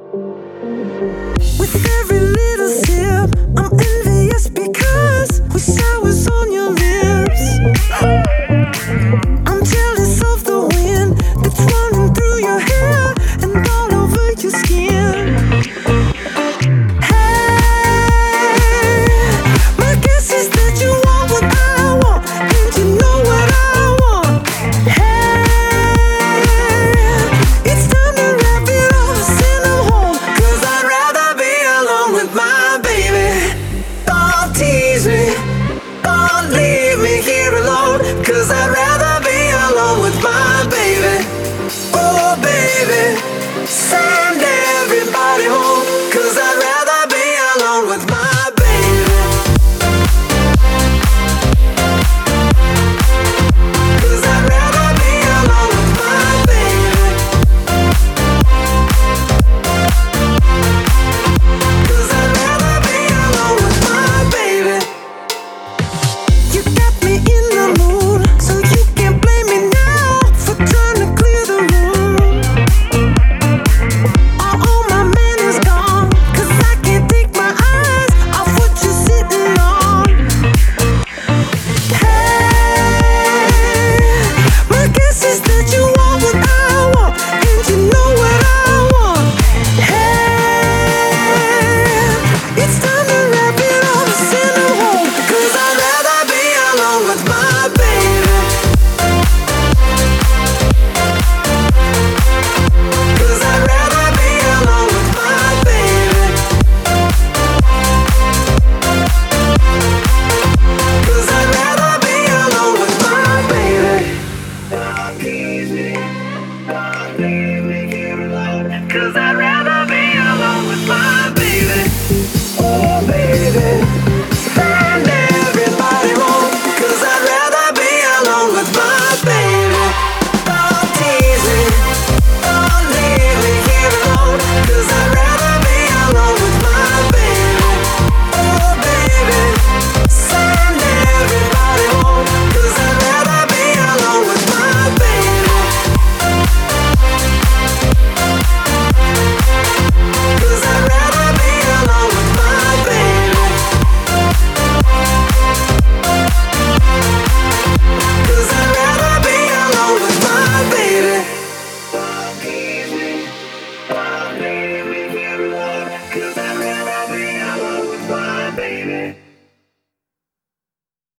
With every little sip, I'm envious because wish I was on your lips. I'm jealous of the wind that's running through your hair and all over your skin. Hey, my guess is that you want what I want, and you know what I want. Hey, it's time to wrap it up, send them home, 'cause I'd rather be alone with my baby. Don't tease me, don't leave me here alone, 'cause I'd rather be alone with my baby. Oh baby, send everybody home, 'cause I'd rather be alone with my baby. 'Cause I'd rather be alone with my baby. 'Cause I'd rather be alone with my baby. You got me in the mood, so you can't blame me now for trying to clear the room. All my man is gone, 'cause I can't take my eyes off what you're sitting on. Hey, my guess is that you want what I want, and you know what I want. Hey, it's time to wrap it up, send them home, 'cause I'd rather be alone with my baby. 'Cause I'd rather be alone with my baby. 'Cause I'd rather be alone with my baby. Don't tease me, don't leave me here alone, 'cause I'd rather